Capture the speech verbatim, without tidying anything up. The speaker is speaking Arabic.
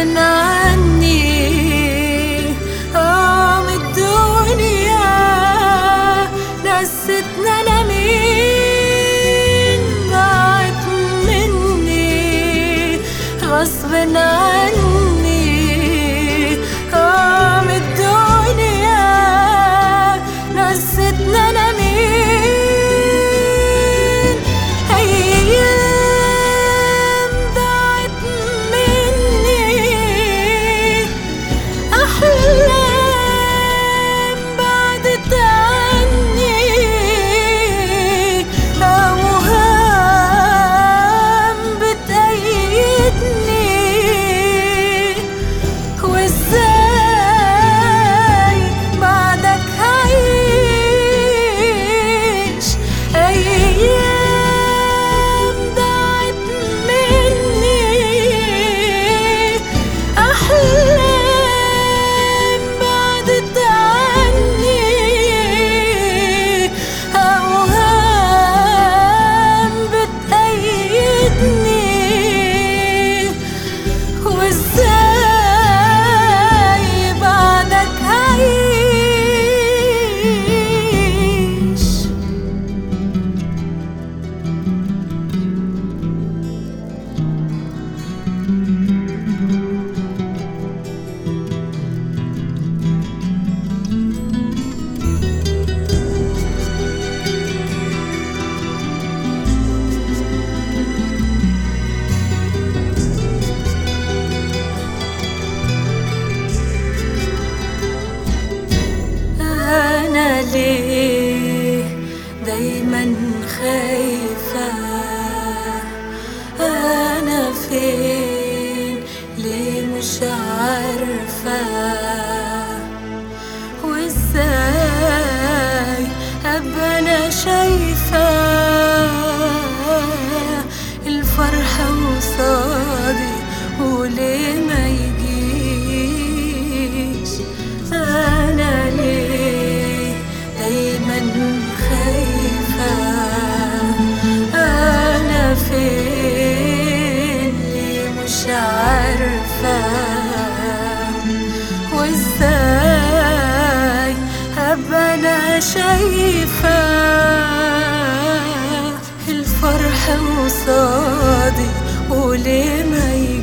عني. اه من الدنيا نستنى انا مين، ضاعت مني غصب عني. اه من الدنيا نستنى انا مين، ايام ضاعت مني، احلام بعدت عني، اوهام بتأيدني. وازاي بعدك هعيش ايام ضاعت مني، احلام بعدت عني، اوهام بتأيدني. وازاي بعدك هعيش. أنا ليه دايما خايفة؟ أنا فين ليه مش عارفة؟ وإزاي أبقى أنا شايفة الفرحة قصادي وليه ما يجيش؟ أنا ليه دايما خايفة؟ أنا فين ليه مش عارفة؟ وإزاي أبقى أنا شايفة الفرحة قصادي وليه ما